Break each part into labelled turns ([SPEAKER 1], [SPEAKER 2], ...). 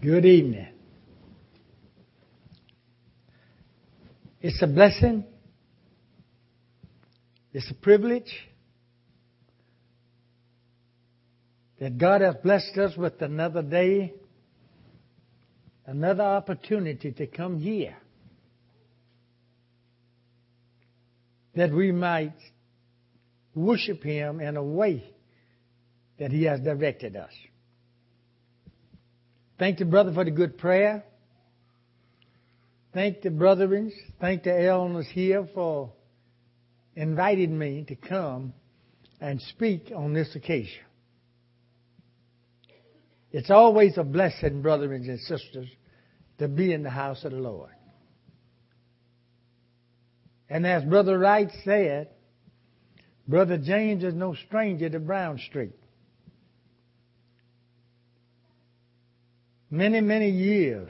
[SPEAKER 1] Good evening. It's a blessing. It's a privilege that God has blessed us with another day, another opportunity to come here, that we might worship Him in a way that He has directed us. Thank the brother for the good prayer. Thank the brethren, thank the elders here for inviting me to come and speak on this occasion. It's always a blessing, brothers and sisters, to be in the house of the Lord. And as Brother Wright said, Brother James is no stranger to Brown Street. Many, many years,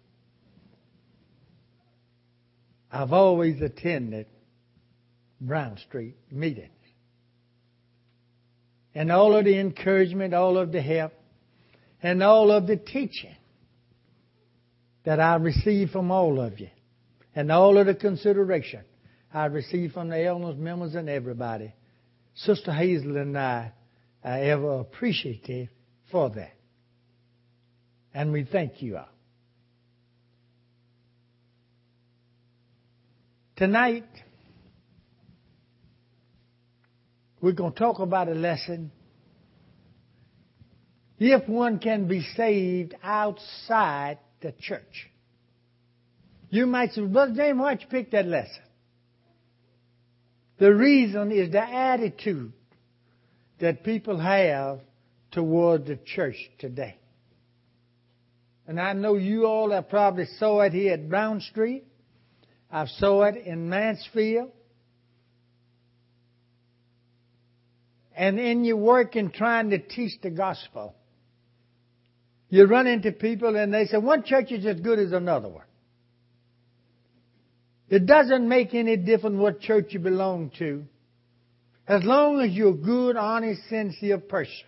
[SPEAKER 1] I've always attended Brown Street meetings. And all of the encouragement, all of the help, and all of the teaching that I received from all of you, and all of the consideration I received from the elders, members, and everybody, Sister Hazel and I are ever appreciative for that. And we thank you all. Tonight, we're going to talk about a lesson. If one can be saved outside the church. You might say, Brother James, why'd you pick that lesson? The reason is the attitude that people have toward the church today. And I know you all have probably saw it here at Brown Street. I've saw it in Mansfield. And in your work in trying to teach the gospel, you run into people and they say, one church is as good as another one. It doesn't make any difference what church you belong to, as long as you're a good, honest, sincere person.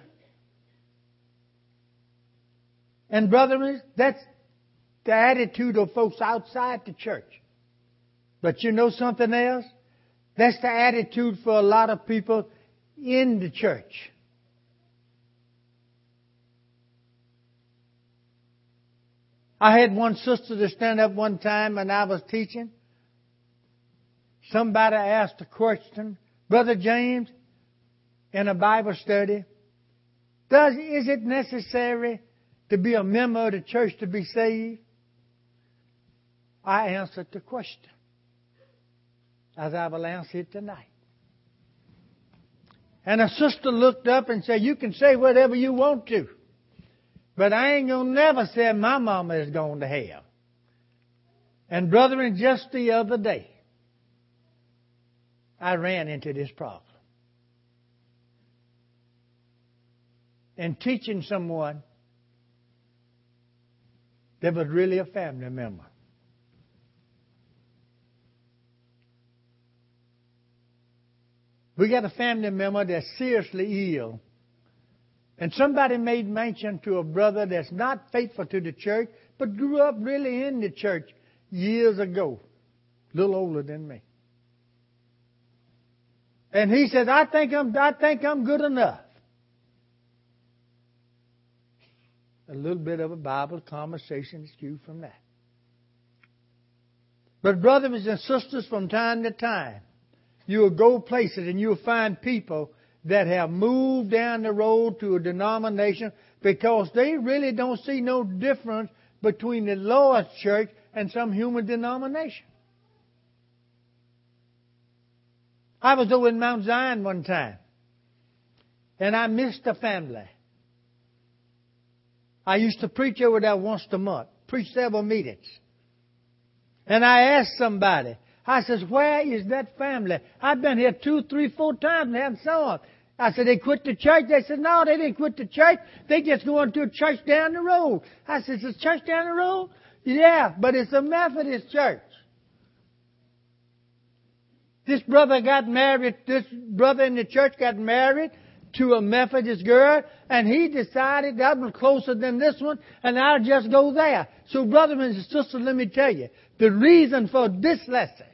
[SPEAKER 1] And brothers, that's the attitude of folks outside the church. But you know something else? That's the attitude for a lot of people in the church. I had one sister to stand up one time and I was teaching. Somebody asked a question, Brother James, in a Bible study, is it necessary to be a member of the church to be saved? I answered the question, as I will answer it tonight. And a sister looked up and said, you can say whatever you want to, but I ain't going to never say my mama is going to hell. And brethren, just the other day, I ran into this problem. And teaching someone that was really a family member. We got a family member that's seriously ill. And somebody made mention to a brother that's not faithful to the church, but grew up really in the church years ago, a little older than me. And he said, I think I'm good enough. A little bit of a Bible conversation is due from that. But brothers and sisters, from time to time, you'll go places and you'll find people that have moved down the road to a denomination because they really don't see no difference between the Lord's church and some human denomination. I was over in Mount Zion one time, and I missed a family. I used to preach over there once a month, preach several meetings. And I asked somebody, I said, where is that family? I've been here 2, 3, 4 times and haven't saw them. I said, they quit the church? They said, no, they didn't quit the church. They just going to a church down the road. I said, is a church down the road? Yeah, but it's a Methodist church. This brother in the church got married to a Methodist girl, and he decided that was closer than this one, and I'll just go there. So, brothers and sisters, let me tell you, the reason for this lesson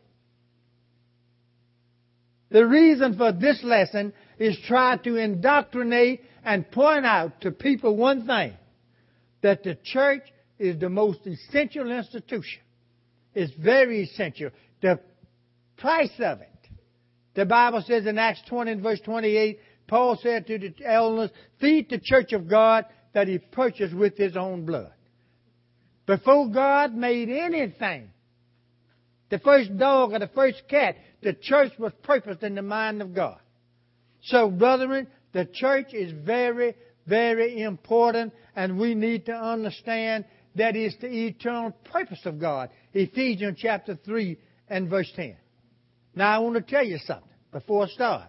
[SPEAKER 1] is try to indoctrinate and point out to people one thing, that the church is the most essential institution. It's very essential. The price of it. The Bible says in Acts 20 and verse 28, Paul said to the elders, feed the church of God that he purchased with his own blood. Before God made anything, the first dog or the first cat, the church was purposed in the mind of God. So, brethren, the church is very, very important, and we need to understand that it's the eternal purpose of God. Ephesians chapter 3 and verse 10. Now, I want to tell you something before I start.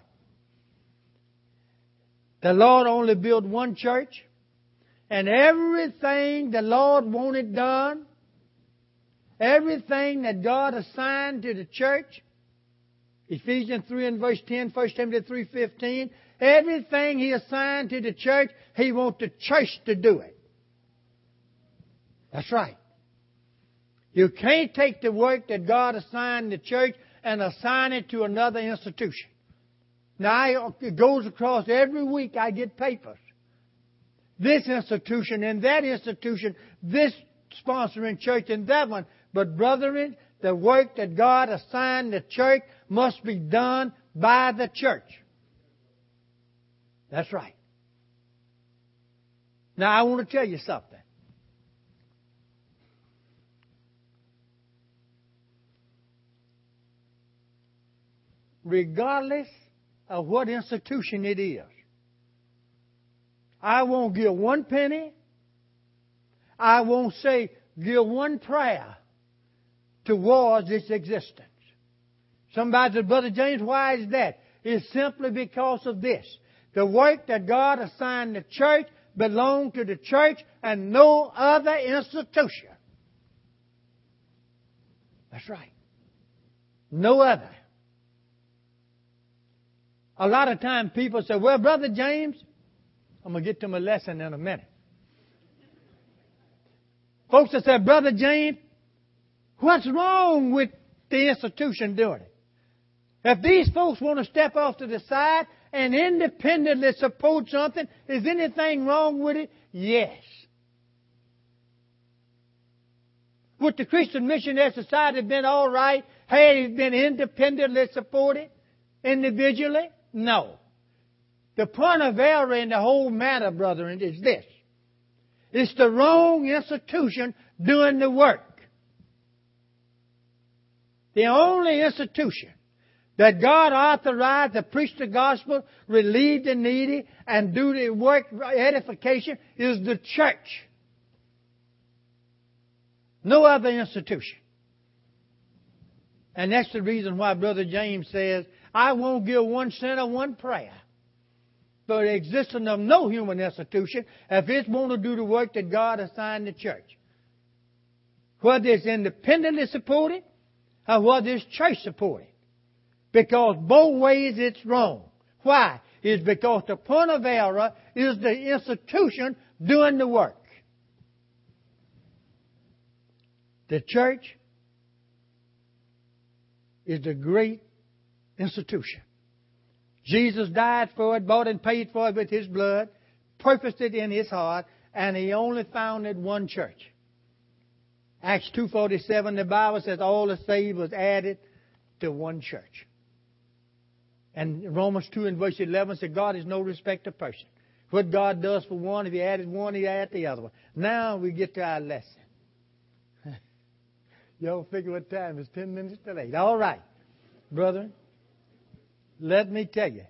[SPEAKER 1] The Lord only built one church, and everything the Lord wanted done, everything that God assigned to the church, Ephesians 3 and verse 10, 1 Timothy 3:15, everything He assigned to the church, He wants the church to do it. That's right. You can't take the work that God assigned the church and assign it to another institution. Now, it goes across every week. I get papers. This institution and that institution, this sponsoring church and that one. But, brethren, the work that God assigned the church must be done by the church. That's right. Now, I want to tell you something. Regardless of what institution it is, I won't give one penny. I won't say give one prayer towards its existence. Somebody said, Brother James, why is that? It's simply because of this. The work that God assigned the church belonged to the church and no other institution. That's right. No other. A lot of times people say, well, Brother James, I'm going to get to my lesson in a minute. Folks that say, Brother James, what's wrong with the institution doing it? If these folks want to step off to the side and independently support something, is anything wrong with it? Yes. Would the Christian Missionary Society have been all right had it been independently supported individually? No. The point of error in the whole matter, brethren, is this. It's the wrong institution doing the work. The only institution that God authorized to preach the gospel, relieve the needy, and do the work edification is the church. No other institution. And that's the reason why Brother James says, I won't give one cent or one prayer for the existence of no human institution if it's going to do the work that God assigned the church. Whether it's independently supported or whether it's church supported. Because both ways it's wrong. Why? It's because the point of error is the institution doing the work. The church is the great institution. Jesus died for it, bought and paid for it with His blood, purposed it in His heart, and He only founded one church. Acts 2:47, the Bible says all the saved was added to one church. And Romans 2 and verse 11 said God is no respecter of person. What God does for one, if He added one, He added the other one. Now we get to our lesson. Y'all figure what time? It's 10 minutes to 8. All right, brethren. Let me tell you.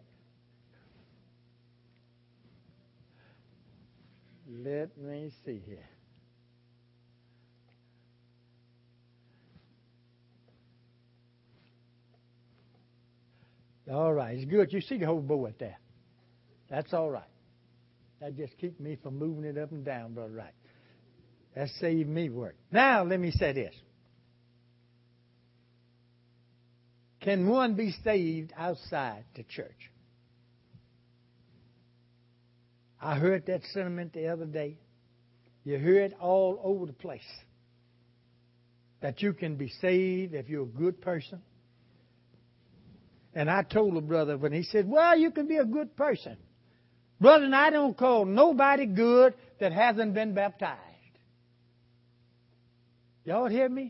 [SPEAKER 1] Let me see here. All right, it's good. You see the whole board there. That's all right. That just keeps me from moving it up and down, Brother Wright. That saved me work. Now, let me say this. Can one be saved outside the church? I heard that sentiment the other day. You hear it all over the place. That you can be saved if you're a good person. And I told a brother when he said, well, you can be a good person. Brother, and I don't call nobody good that hasn't been baptized. Y'all hear me?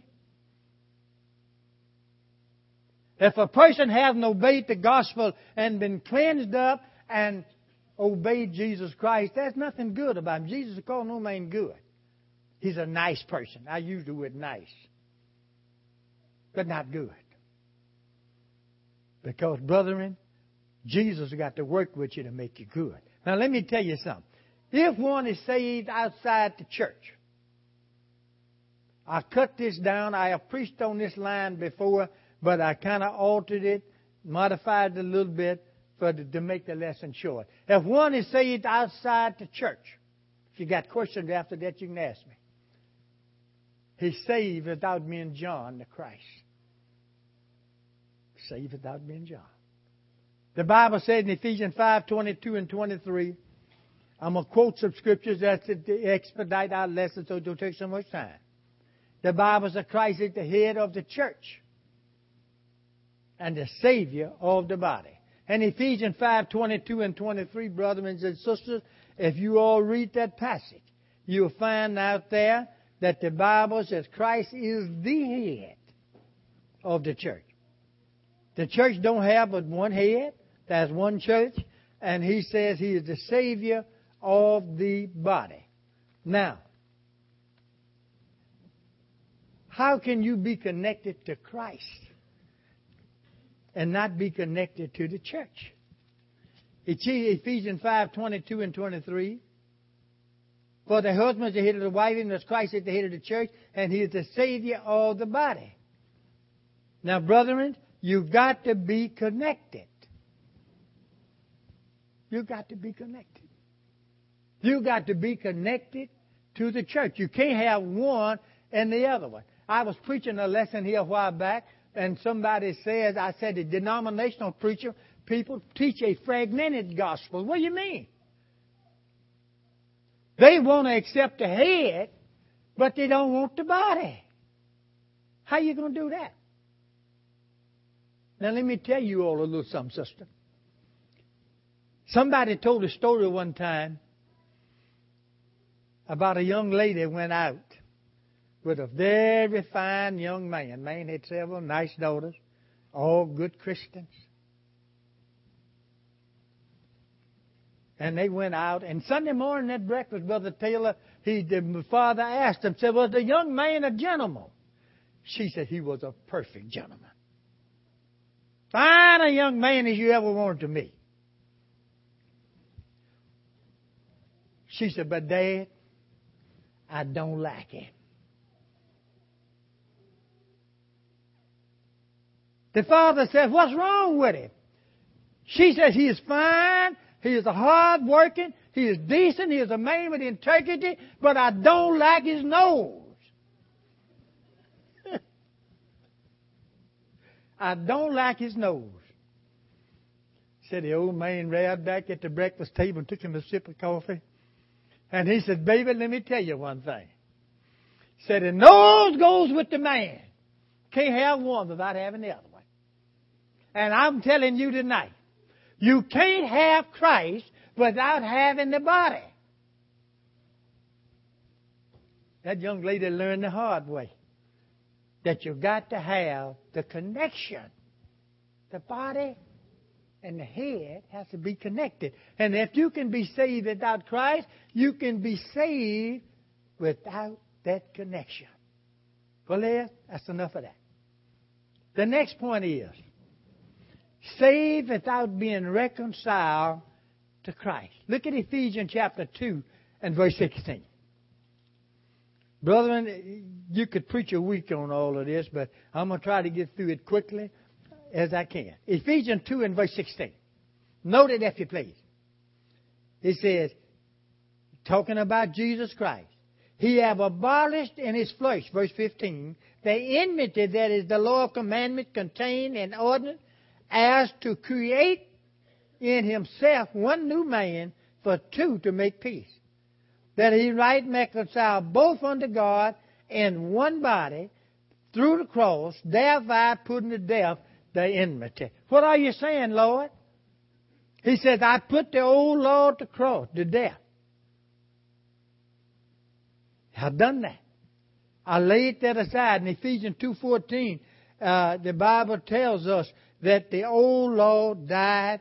[SPEAKER 1] If a person hasn't obeyed the gospel and been cleansed up and obeyed Jesus Christ, there's nothing good about him. Jesus called no man good. He's a nice person. I use the word nice. But not good. Because, brethren, Jesus got to work with you to make you good. Now, let me tell you something. If one is saved outside the church, I cut this down. I have preached on this line before, but I kind of altered it, modified it a little bit to make the lesson short. If one is saved outside the church, if you got questions after that, you can ask me. He's saved without being John the Christ. Saved without being John. The Bible says in Ephesians 5:22 and 23, I'm going to quote some scriptures that to expedite our lesson so it don't take so much time. The Bible says Christ is the head of the church and the Savior of the body. And Ephesians 5:22 and 23, brothers and sisters, if you all read that passage, you'll find out there that the Bible says Christ is the head of the church. The church don't have but one head. There's one church. And he says he is the Savior of the body. Now, how can you be connected to Christ and not be connected to the church? It's Ephesians 5:22 and 23. For the husband is the head of the wife, and as Christ is the head of the church, and he is the Savior of the body. Now, brethren, you've got to be connected. You've got to be connected. You've got to be connected to the church. You can't have one and the other one. I was preaching a lesson here a while back, and somebody says, I said, the denominational preacher, people teach a fragmented gospel. What do you mean? They want to accept the head, but they don't want the body. How are you going to do that? Now, let me tell you all a little something, sister. Somebody told a story one time about a young lady who went out with a very fine young man. Man had several nice daughters, all good Christians. And they went out. And Sunday morning at breakfast, Brother Taylor, the father asked him, said, was the young man a gentleman? She said, he was a perfect gentleman. Fine a young man as you ever wanted to meet. She said, but Dad, I don't like him. The father said, what's wrong with him? She said, he is fine. He is hard-working. He is decent. He is a man with integrity. But I don't like his nose. I don't like his nose. Said the old man ran back at the breakfast table and took him a sip of coffee. And he said, baby, let me tell you one thing. Said, the nose goes with the man. Can't have one without having the other one. And I'm telling you tonight, you can't have Christ without having the body. That young lady learned the hard way. That you've got to have the connection. The body and the head has to be connected. And if you can be saved without Christ, you can be saved without that connection. Well, that's enough of that. The next point is, saved without being reconciled to Christ. Look at Ephesians chapter 2 and verse 16. Brethren, you could preach a week on all of this, but I'm going to try to get through it quickly as I can. Ephesians 2 and verse 16. Note it if you please. It says, talking about Jesus Christ, He have abolished in His flesh, verse 15, the enmity that is the law of commandment contained in ordinance, as to create in Himself one new man for two to make peace, that he might reconcile both unto God in one body through the cross, thereby putting to death the enmity. What are you saying, Lord? He says, I put the old law to cross, to death. I've done that. I laid that aside. In Ephesians 2:14, the Bible tells us that the old law died.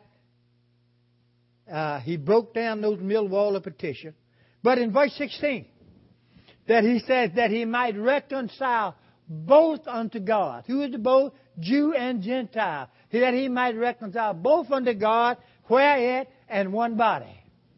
[SPEAKER 1] He broke down those middle wall of petition. But in verse 16, that he says that he might reconcile both unto God. Who is the both? Jew and Gentile. That he might reconcile both unto God, where at? And one body.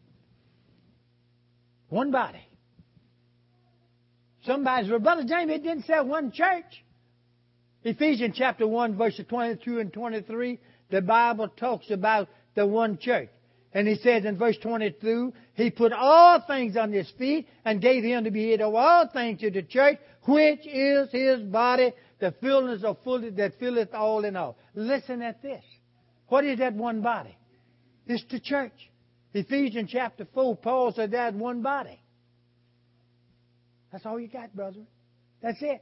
[SPEAKER 1] One body. Somebody says, well, Brother James, it didn't say one church. Ephesians chapter 1, verses 22 and 23, the Bible talks about the one church. And he says in verse 22, he put all things under his feet and gave him to be head of all things to the church, which is his body, the fullness of fullness that filleth all in all. Listen at this. What is that one body? It's the church. Ephesians chapter 4, Paul said that's one body. That's all you got, brother. That's it.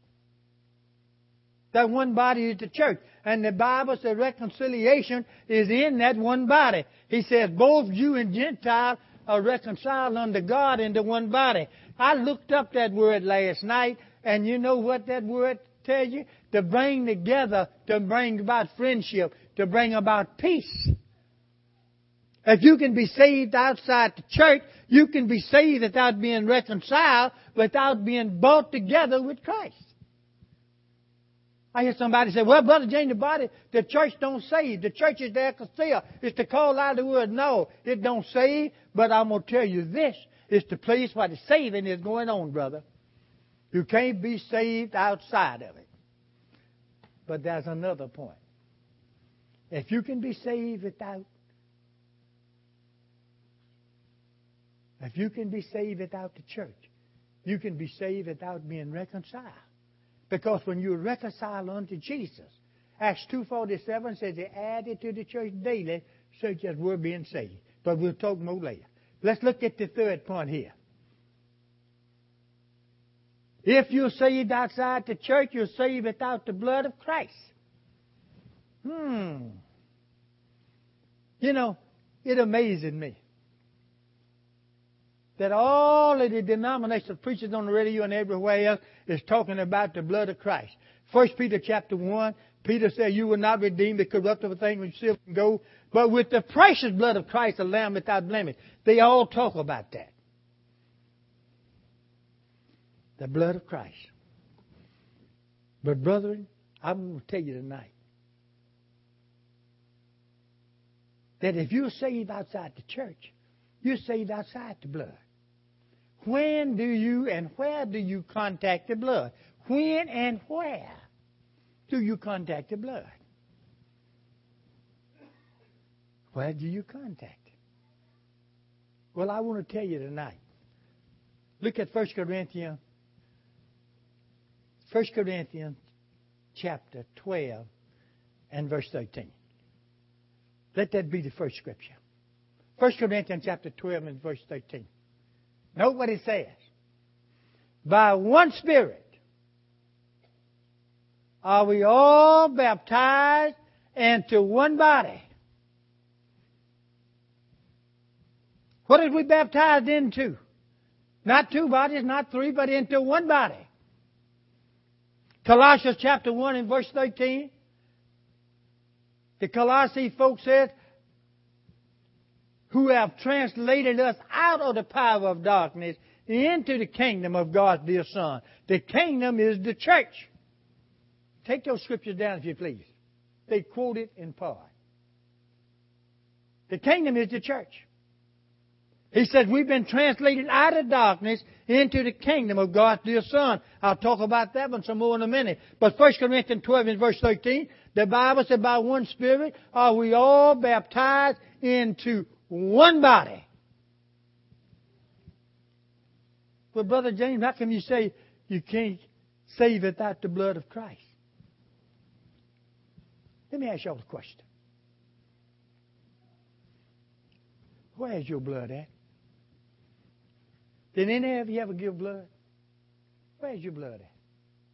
[SPEAKER 1] That one body is the church. And the Bible says reconciliation is in that one body. He says both Jew and Gentile are reconciled unto God into one body. I looked up that word last night, and you know what that word tells you? To bring together, to bring about friendship, to bring about peace. If you can be saved outside the church, you can be saved without being reconciled, without being brought together with Christ. I hear somebody say, well, Brother James, the church don't save. The church is the ecclesia. It's to call out the word. No, it don't save. But I'm going to tell you this. It's the place where the saving is going on, brother. You can't be saved outside of it. But there's another point. If you can be saved without the church, you can be saved without being reconciled. Because when you reconcile unto Jesus, Acts 2:47 says they added to the church daily such as were being saved. But we'll talk more later. Let's look at the third point here. If you're saved outside the church, you're saved without the blood of Christ. You know, it amazes me that all of the denominational preachers on the radio and everywhere else is talking about the blood of Christ. 1 Peter chapter 1, Peter said, you will not redeem the corruptible thing with silver and gold, but with the precious blood of Christ, the Lamb without blemish. They all talk about that. The blood of Christ. But brethren, I'm going to tell you tonight that if you're saved outside the church, you're saved outside the blood. When do you and where do you contact the blood? When and where do you contact the blood? Where do you contact it? Well, I want to tell you tonight. Look at 1 Corinthians chapter 12 and verse 13. Let that be the first scripture. 1 Corinthians chapter 12 and verse 13. Note what it says. By one Spirit are we all baptized into one body. What are we baptized into? Not two bodies, not three, but into one body. Colossians chapter 1 and verse 13. The Colossae folks said, who have translated us out of the power of darkness into the kingdom of God's dear Son. The kingdom is the church. Take those scriptures down if you please. They quote it in part. The kingdom is the church. He said we've been translated out of darkness into the kingdom of God's dear Son. I'll talk about that one some more in a minute. But 1 Corinthians 12 and verse 13, the Bible said by one Spirit are we all baptized into one body. Well, Brother James, how can you say you can't save without the blood of Christ? Let me ask you all a question. Where's your blood at? Did any of you ever give blood? Where's your blood at?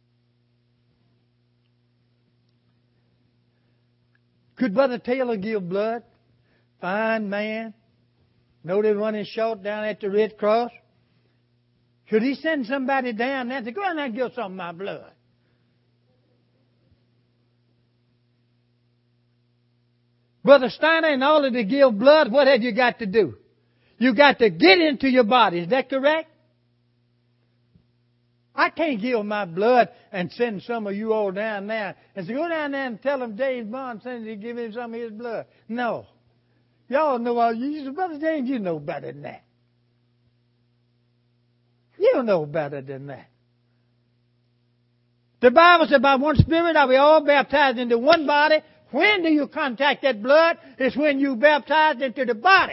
[SPEAKER 1] Could Brother Taylor give blood? Fine man. Know they're running short down at the Red Cross. Should he send somebody down there and say, go out and give some of my blood? Brother Steiner, in order to give blood, what have you got to do? You got to get into your body. Is that correct? I can't give my blood and send some of you all down there and say, go down there and tell them James Bond sends you to give him some of his blood. No. Y'all know all you say, Brother James, you know better than that. You know better than that. The Bible said, by one Spirit are we all baptized into one body. When do you contact that blood? It's when you baptized into the body.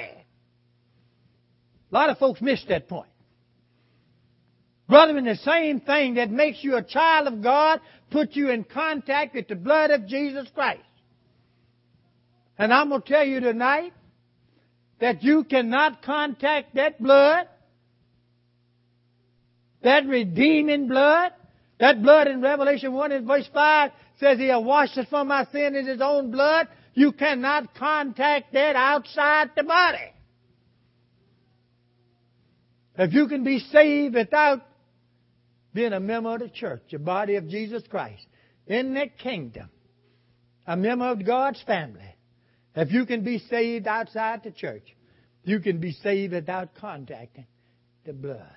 [SPEAKER 1] A lot of folks miss that point. Brethren, the same thing that makes you a child of God puts you in contact with the blood of Jesus Christ. And I'm going to tell you tonight that you cannot contact that blood, that redeeming blood. That blood in Revelation 1 and verse 5 says He has washed us from our sin in His own blood. You cannot contact that outside the body. If you can be saved without being a member of the church, the body of Jesus Christ, in that kingdom, a member of God's family, if you can be saved outside the church, you can be saved without contacting the blood.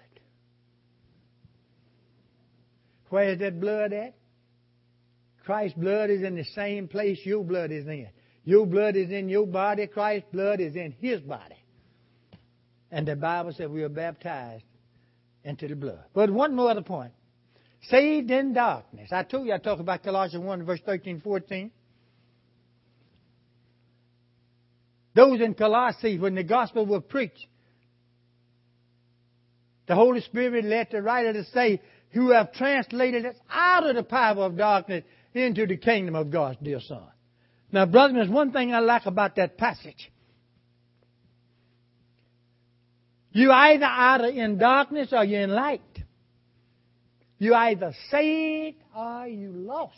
[SPEAKER 1] Where is that blood at? Christ's blood is in the same place your blood is in. Your blood is in your body. Christ's blood is in His body. And the Bible said we are baptized into the blood. But one more other point. Saved in darkness. I told you I talked about Colossians 1 verse 13, 14. Those in Colossae, when the gospel was preached, the Holy Spirit led the writer to say, who have translated us out of the power of darkness into the kingdom of God's dear Son. Now, brothers, there's one thing I like about that passage. You either are in darkness or you're in light. You either saved or you lost.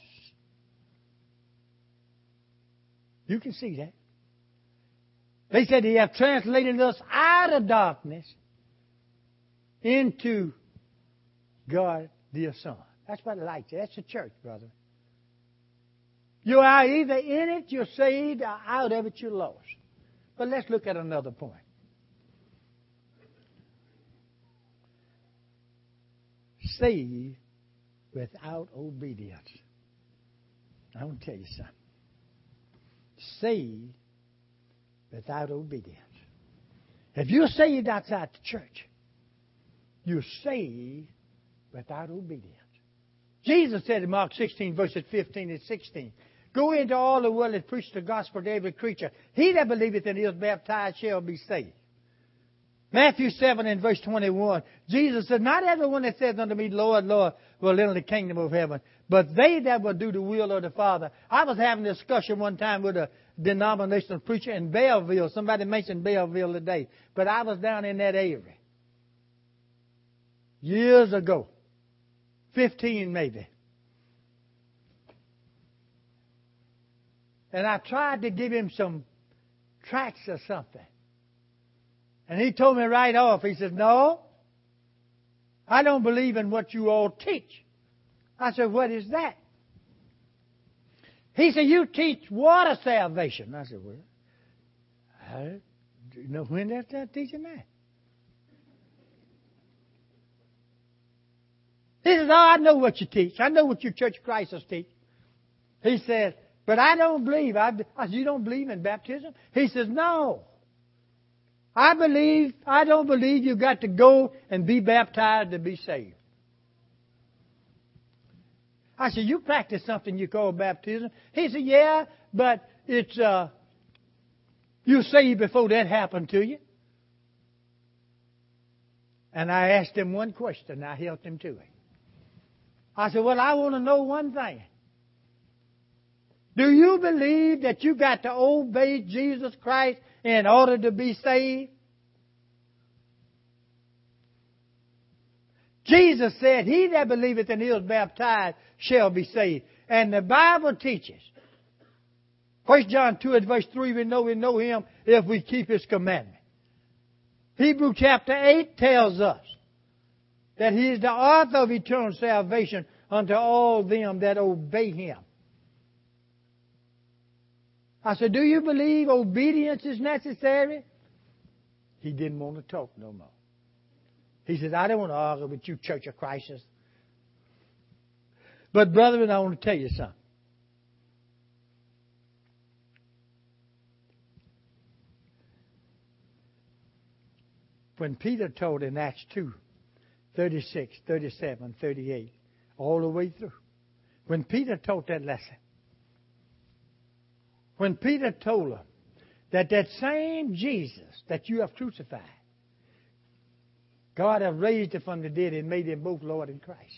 [SPEAKER 1] You can see that. They said He have translated us out of darkness into God's dear Son. That's what light is. That's the church, brother. You are either in it, you're saved, or out of it, you're lost. But let's look at another point. Saved without obedience. I want to tell you something. Saved without obedience. If you're saved outside the church, you're saved without obedience. Jesus said in Mark 16, verses 15 and 16, go into all the world and preach the gospel to every creature. He that believeth and is baptized shall be saved. Matthew 7 and verse 21, Jesus said, not everyone that says unto me, Lord, Lord, will enter the kingdom of heaven, but they that will do the will of the Father. I was having a discussion one time with a denominational preacher in Belleville. Somebody mentioned Belleville today, but I was down in that area years ago, 15 maybe. And I tried to give him some tracts or something. And he told me right off, he said, no, I don't believe in what you all teach. I said, what is that? He said, you teach water salvation. I said, well, do you know when they start teaching that? He says, oh, I know what you teach. I know what your Church of Christ teach. He says, but I don't believe. I said, you don't believe in baptism? He says, no. I don't believe you've got to go and be baptized to be saved. I said, you practice something you call baptism. He said, yeah, but it's, you saved before that happened to you. And I asked him one question. I helped him to it. I said, well, I want to know one thing. Do you believe that you got to obey Jesus Christ in order to be saved? Jesus said, he that believeth and is baptized shall be saved. And the Bible teaches, 1 John 2 and verse 3, we know Him if we keep His commandment. Hebrews chapter 8 tells us that He is the author of eternal salvation unto all them that obey Him. I said, do you believe obedience is necessary? He didn't want to talk no more. He said, I don't want to argue with you, Church of Christ. But brethren, I want to tell you something. When Peter told in Acts 2, 36, 37, 38, all the way through. When Peter taught that lesson, when Peter told them that same Jesus that you have crucified, God have raised Him from the dead and made Him both Lord and Christ.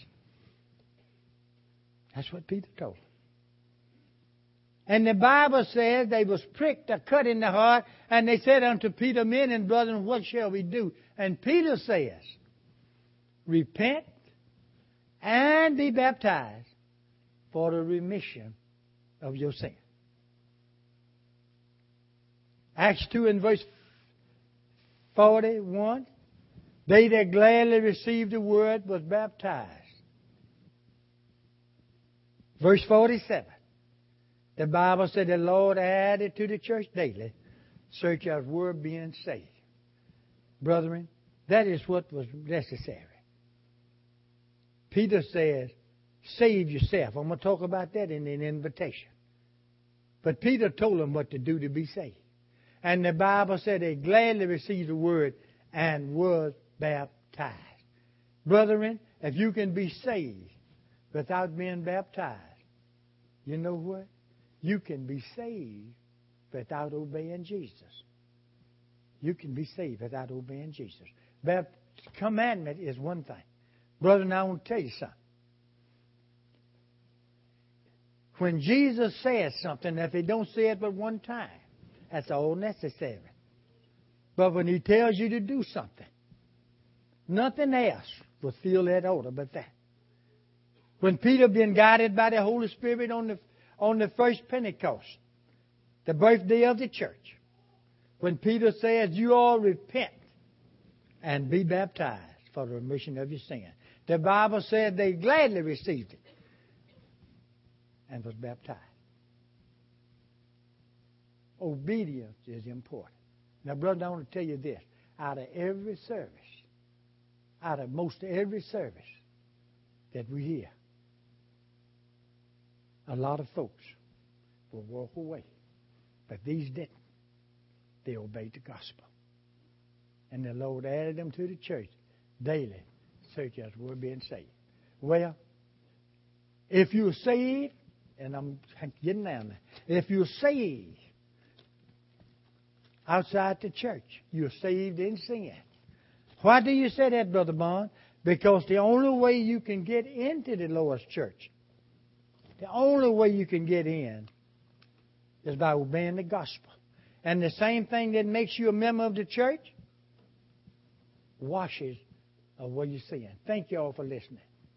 [SPEAKER 1] That's what Peter told them. And the Bible says they was pricked or cut in the heart, and they said unto Peter, men and brethren, what shall we do? And Peter says, repent and be baptized for the remission of your sin. Acts 2 and verse 41, they that gladly received the word was baptized. Verse 47, the Bible said the Lord added to the church daily such as were being saved. Brethren, that is what was necessary. Peter says, save yourself. I'm going to talk about that in an invitation. But Peter told them what to do to be saved. And the Bible said they gladly received the word and was baptized. Brethren, if you can be saved without being baptized, you know what? You can be saved without obeying Jesus. You can be saved without obeying Jesus. Commandment is one thing. Brethren, I want to tell you something. When Jesus says something, if He don't say it but one time, that's all necessary. But when He tells you to do something, nothing else will fill that order but that. When Peter been guided by the Holy Spirit on the first Pentecost, the birthday of the church, when Peter says, you all repent and be baptized for the remission of your sin. The Bible said they gladly received it and was baptized. Obedience is important. Now, brother, I want to tell you this. Out of every service, out of most every service that we hear, a lot of folks will walk away. But these didn't. They obeyed the gospel. And the Lord added them to the church daily, such as were being saved. Well, if you're saved, and I'm getting down there, if you're saved outside the church, you're saved in sin. Why do you say that, Brother Bond? Because the only way you can get into the Lord's church, the only way you can get in is by obeying the gospel. And the same thing that makes you a member of the church washes away your sin. Thank you all for listening.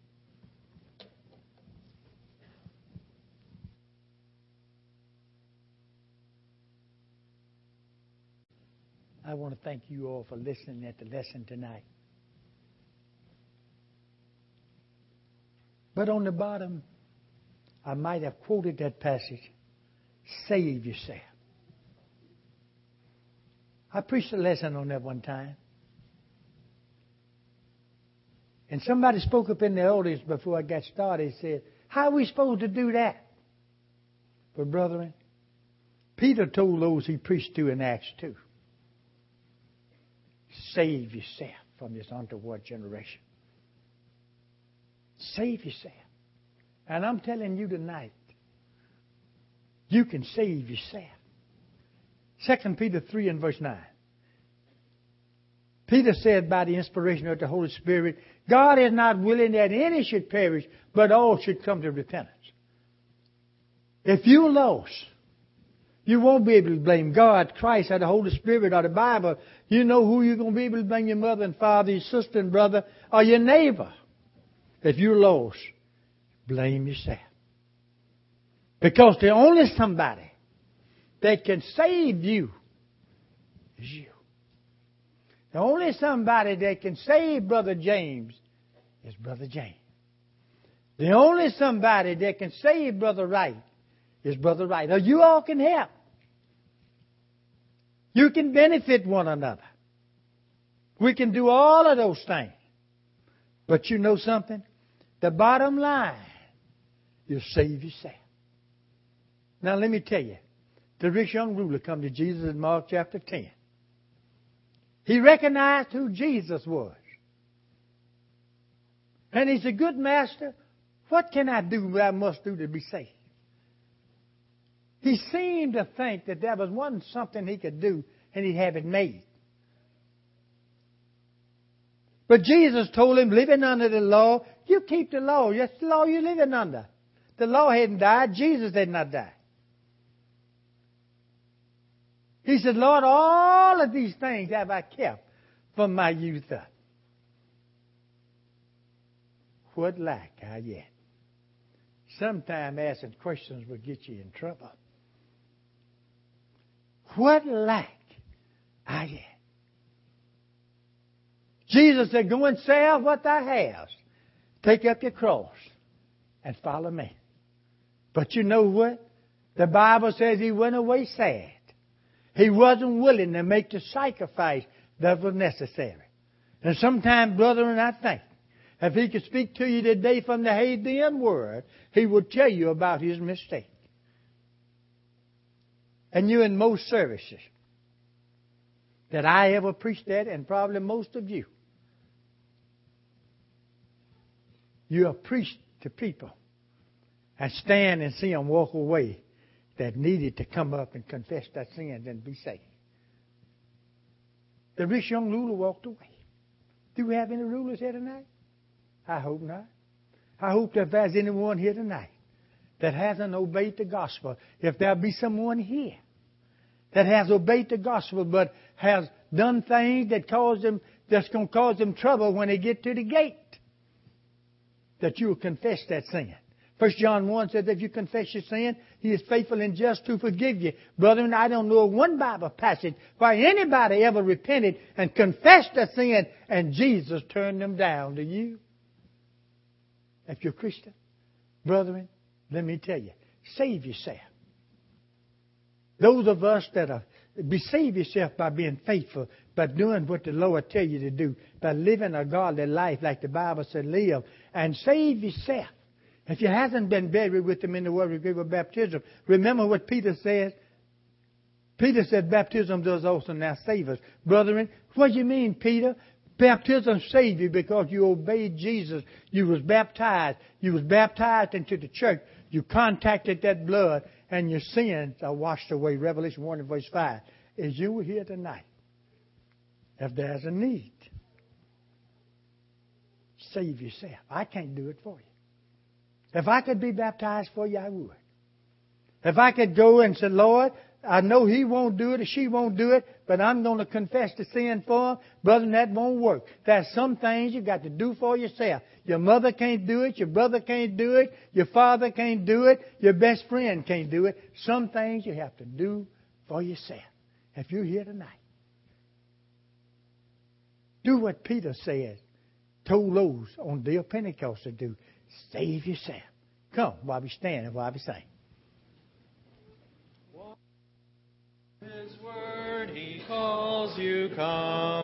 [SPEAKER 1] I want to thank you all for listening at the lesson tonight. But on the bottom, I might have quoted that passage, save yourself. I preached a lesson on that one time. And somebody spoke up in the audience before I got started and said, how are we supposed to do that? But brethren, Peter told those he preached to in Acts 2, save yourself from this untoward generation. Save yourself. And I'm telling you tonight, you can save yourself. 2 Peter 3 and verse 9. Peter said by the inspiration of the Holy Spirit, God is not willing that any should perish, but all should come to repentance. If you're lost, you won't be able to blame God, Christ, or the Holy Spirit, or the Bible. You know who you're going to be able to blame: your mother and father, your sister and brother, or your neighbor. if you're lost, blame yourself. Because the only somebody that can save you is you. The only somebody that can save Brother James is Brother James. The only somebody that can save Brother Wright is Brother Wright. Now, you all can help. You can benefit one another. We can do all of those things. But you know something? The bottom line, you'll save yourself. Now, let me tell you. The rich young ruler come to Jesus in Mark chapter 10. He recognized who Jesus was. And he said, "Good master, what can I do what I must do to be saved?" He seemed to think that there was something he could do and he'd have it made. But Jesus told him, living under the law, you keep the law. That's the law you're living under. The law hadn't died. Jesus had not died. He said, "Lord, all of these things have I kept from my youth up. What lack I yet?" Sometimes asking questions will get you in trouble. What lack I yet? Jesus said, "Go and sell what thou hast. Take up your cross and follow me." But you know what? The Bible says he went away sad. He wasn't willing to make the sacrifice that was necessary. And sometimes, brethren, I think, if he could speak to you today from the Hadean word, he would tell you about his mistake. And you in most services that I ever preached at, and probably most of you, you have preached to people and stand and see them walk away that needed to come up and confess that sin and be saved. The rich young ruler walked away. Do we have any rulers here tonight? I hope not. I hope that if there's anyone here tonight that hasn't obeyed the gospel, if there be someone here that has obeyed the gospel but has done things that's going to cause them trouble when they get to the gate, that you will confess that sin. 1 John 1 says, if you confess your sin, He is faithful and just to forgive you. Brethren, I don't know of one Bible passage where anybody ever repented and confessed a sin and Jesus turned them down. Do you? If you're a Christian, brethren, let me tell you, save yourself. Those of us that are, save yourself by being faithful, by doing what the Lord tells you to do, by living a godly life like the Bible said live, and save yourself. If you hasn't been buried with Him in the water grave of baptism, remember what Peter said. Peter said, baptism does also now save us. Brethren, what do you mean, Peter? Baptism saved you because you obeyed Jesus. You was baptized. You was baptized into the church. You contacted that blood, and your sins are washed away. Revelation 1 and verse 5. As you were here tonight, if there's a need, save yourself. I can't do it for you. If I could be baptized for you, I would. If I could go and say, Lord, I know he won't do it or she won't do it, but I'm going to confess the sin for him, brother, that won't work. There's some things you got to do for yourself. Your mother can't do it. Your brother can't do it. Your father can't do it. Your best friend can't do it. Some things you have to do for yourself. If you're here tonight, do what Peter said, told those on the day of Pentecost to do. Save yourself. Come while we stand and while we sing.
[SPEAKER 2] His word, He calls you, come.